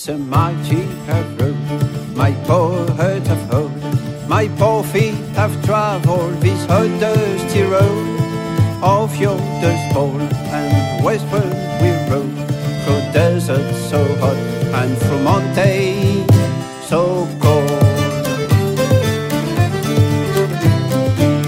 It's a mighty paved road, my poor heart of hold. My poor feet have travelled this hot dusty road of your dust bowl and westward